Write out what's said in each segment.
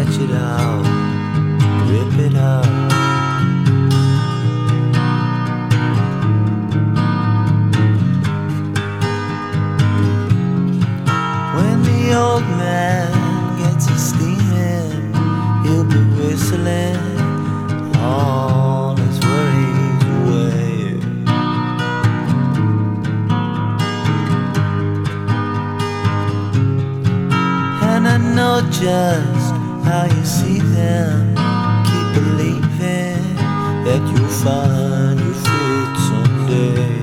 Stretch it out, rip it up. When the old man gets his steaming, he'll be whistling all his worries away. And I know just how you see them. Keep believing that you'll find your fit someday.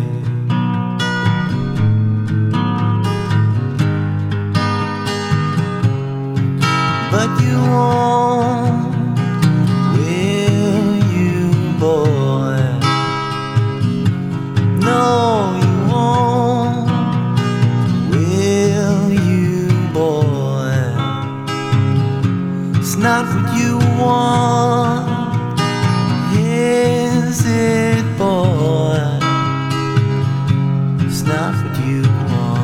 But you won't, will you, boy? No, you won't, will you, boy? It's not what you want, is it, boy? It's not what you want.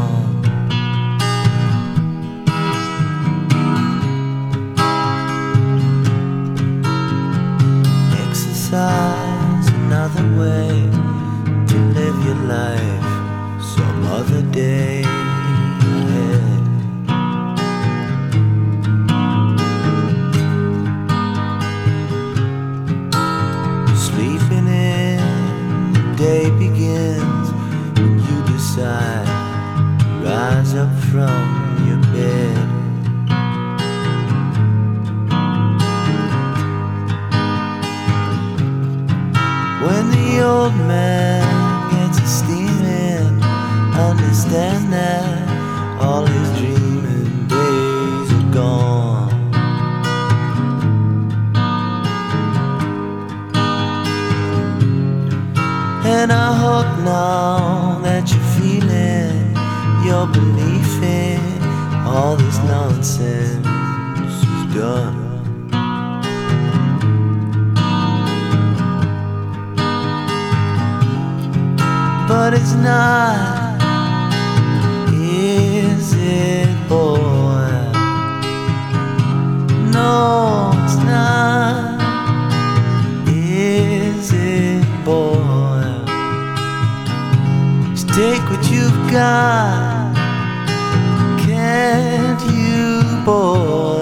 Exercise another way to live your life some other day ahead. Sleeping in, the day begins when you decide to rise up from your bed. When the old man gets his steaming, understand that all his dreaming days are gone. And I hope now that you're feeling your belief in all this nonsense is done. But it's not, is it, boy? No, it's not, is it, boy? Just take what you've got, can't you, boy?